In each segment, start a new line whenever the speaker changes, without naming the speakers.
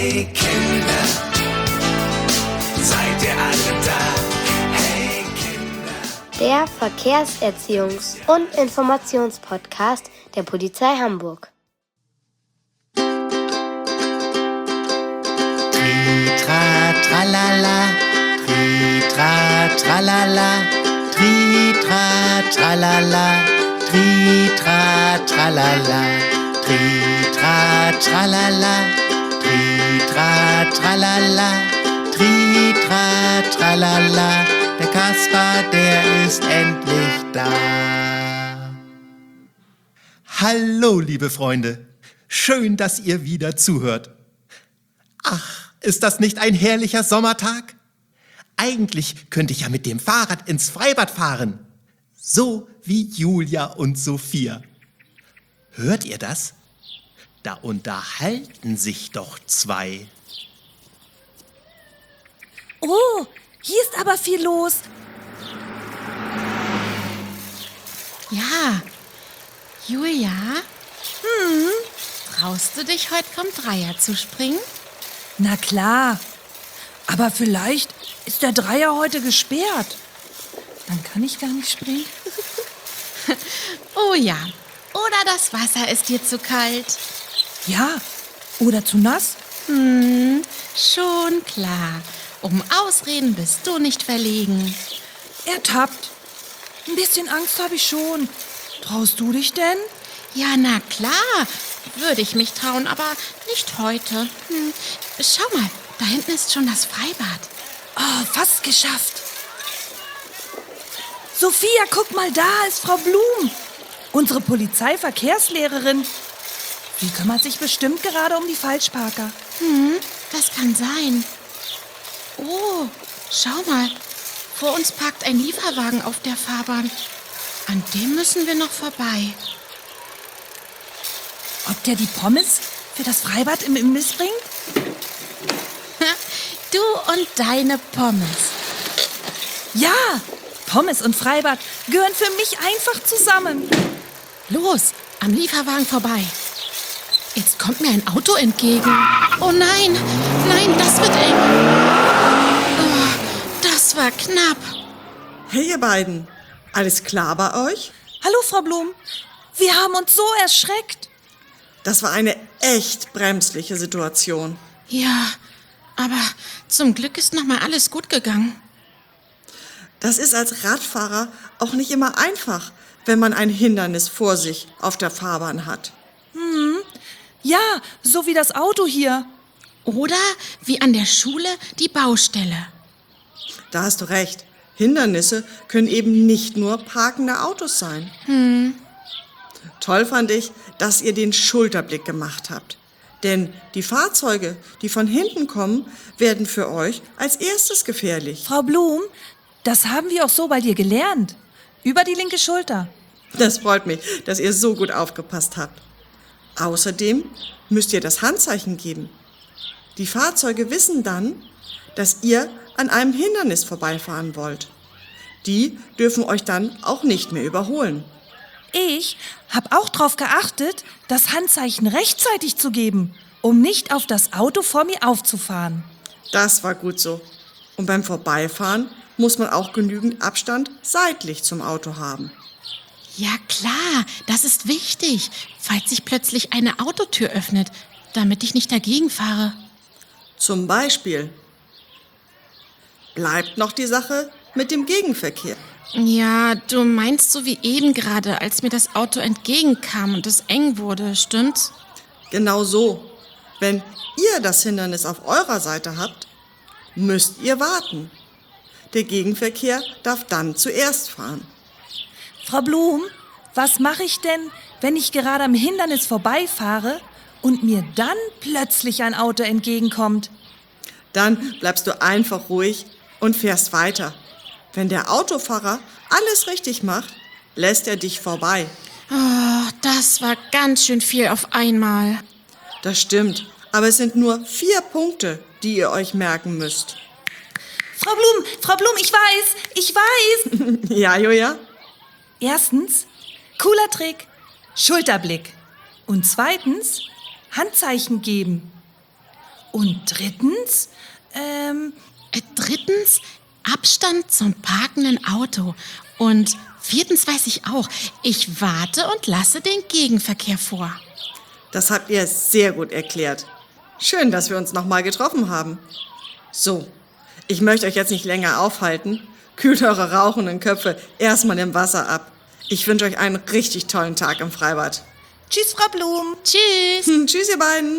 Hey Kinder, seid ihr alle da? Hey Kinder.
Der Verkehrserziehungs- und Informationspodcast der Polizei Hamburg.
Tri-tra, tralala, tri-tra, tralala, tri-tra, tralala, tri-tra, tralala, tri-tra, tralala, tri-tra, tralala, tri-tra, tralala. Der Kasper, der ist endlich da. Hallo, liebe Freunde. Schön, dass ihr wieder zuhört. Ach, ist das nicht ein herrlicher Sommertag? Eigentlich könnte ich ja mit dem Fahrrad ins Freibad fahren. So wie Julia und Sophia. Hört ihr das? Da unterhalten sich doch zwei.
Oh, hier ist aber viel los.
Ja, Julia? Traust du dich heute vom Dreier zu springen?
Na klar. Aber vielleicht ist der Dreier heute gesperrt. Dann kann ich gar nicht springen.
Oh ja, oder das Wasser ist dir zu kalt.
Ja, oder zu nass.
Schon klar. Um Ausreden bist du nicht verlegen.
Ertappt. Ein bisschen Angst habe ich schon. Traust du dich denn?
Ja, na klar, würde ich mich trauen, aber nicht heute. Schau mal, da hinten ist schon das Freibad.
Oh, fast geschafft. Sophia, guck mal, da ist Frau Blum. Unsere Polizeiverkehrslehrerin. Die kümmert sich bestimmt gerade um die Falschparker.
Das kann sein. Oh, schau mal, vor uns parkt ein Lieferwagen auf der Fahrbahn. An dem müssen wir noch vorbei.
Ob der die Pommes für das Freibad im Imbiss bringt?
Du und deine Pommes.
Ja, Pommes und Freibad gehören für mich einfach zusammen.
Los, am Lieferwagen vorbei. Jetzt kommt mir ein Auto entgegen. Oh nein, nein, das wird eng. Oh, das war knapp.
Hey ihr beiden, alles klar bei euch?
Hallo, Frau Blum. Wir haben uns so erschreckt.
Das war eine echt bremsliche Situation.
Ja, aber zum Glück ist noch mal alles gut gegangen.
Das ist als Radfahrer auch nicht immer einfach, wenn man ein Hindernis vor sich auf der Fahrbahn hat.
Ja, so wie das Auto hier.
Oder wie an der Schule die Baustelle.
Da hast du recht. Hindernisse können eben nicht nur parkende Autos sein. Toll fand ich, dass ihr den Schulterblick gemacht habt. Denn die Fahrzeuge, die von hinten kommen, werden für euch als erstes gefährlich.
Frau Blum, das haben wir auch so bei dir gelernt. Über die linke Schulter.
Das freut mich, dass ihr so gut aufgepasst habt. Außerdem müsst ihr das Handzeichen geben. Die Fahrzeuge wissen dann, dass ihr an einem Hindernis vorbeifahren wollt. Die dürfen euch dann auch nicht mehr überholen.
Ich habe auch darauf geachtet, das Handzeichen rechtzeitig zu geben, um nicht auf das Auto vor mir aufzufahren.
Das war gut so. Und beim Vorbeifahren muss man auch genügend Abstand seitlich zum Auto haben.
Ja klar, das ist wichtig, falls sich plötzlich eine Autotür öffnet, damit ich nicht dagegen fahre.
Zum Beispiel bleibt noch die Sache mit dem Gegenverkehr.
Ja, du meinst so wie eben gerade, als mir das Auto entgegenkam und es eng wurde, stimmt's?
Genau so. Wenn ihr das Hindernis auf eurer Seite habt, müsst ihr warten. Der Gegenverkehr darf dann zuerst fahren.
Frau Blum, was mache ich denn, wenn ich gerade am Hindernis vorbeifahre und mir dann plötzlich ein Auto entgegenkommt?
Dann bleibst du einfach ruhig und fährst weiter. Wenn der Autofahrer alles richtig macht, lässt er dich vorbei.
Oh, das war ganz schön viel auf einmal.
Das stimmt, aber es sind nur 4 Punkte, die ihr euch merken müsst.
Frau Blum, ich weiß.
Ja, Julia?
Erstens, cooler Trick, Schulterblick. Und zweitens, Handzeichen geben. Und drittens?
Drittens, Abstand zum parkenden Auto. Und viertens weiß ich auch, ich warte und lasse den Gegenverkehr vor.
Das habt ihr sehr gut erklärt. Schön, dass wir uns nochmal getroffen haben. So, ich möchte euch jetzt nicht länger aufhalten. Kühlt eure rauchenden Köpfe erstmal im Wasser ab. Ich wünsche euch einen richtig tollen Tag im Freibad.
Tschüss, Frau Blum.
Tschüss.
Tschüss, ihr beiden.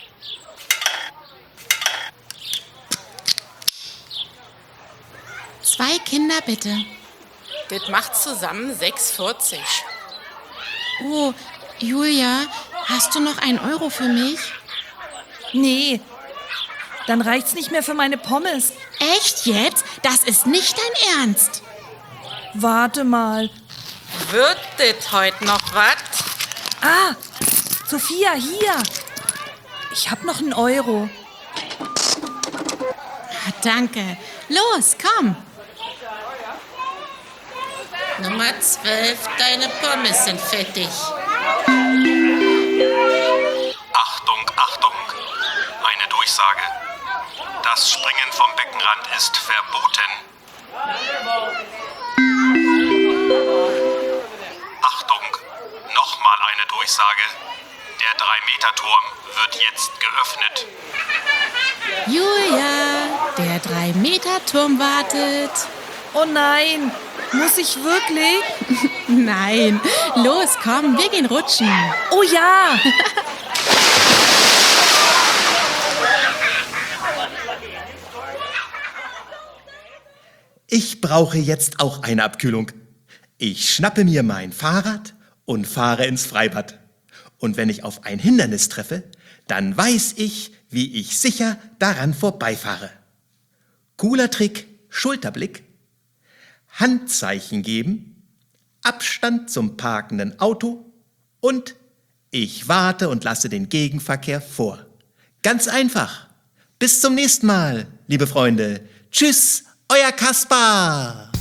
Zwei Kinder bitte.
Das macht zusammen 6,40.
Oh, Julia, hast du noch 1 Euro für mich?
Nee, dann reicht's nicht mehr für meine Pommes.
Echt jetzt? Das ist nicht dein Ernst.
Warte mal.
Wird das heute noch was?
Ah, Sophia, hier. Ich hab noch 1 Euro.
Danke. Los, komm.
Nummer 12, deine Pommes sind fertig.
Achtung, Achtung! Eine Durchsage. Das Springen vom Beckenrand ist verboten. Achtung! Nochmal eine Durchsage. Der 3-Meter-Turm wird jetzt geöffnet.
Julia, der 3-Meter-Turm wartet.
Oh nein, muss ich wirklich?
Nein, los, komm, wir gehen rutschen.
Oh ja.
Ich brauche jetzt auch eine Abkühlung. Ich schnappe mir mein Fahrrad und fahre ins Freibad. Und wenn ich auf ein Hindernis treffe, dann weiß ich, wie ich sicher daran vorbeifahre. Cooler Trick, Schulterblick, Handzeichen geben, Abstand zum parkenden Auto und ich warte und lasse den Gegenverkehr vor. Ganz einfach. Bis zum nächsten Mal, liebe Freunde. Tschüss, euer Kaspar.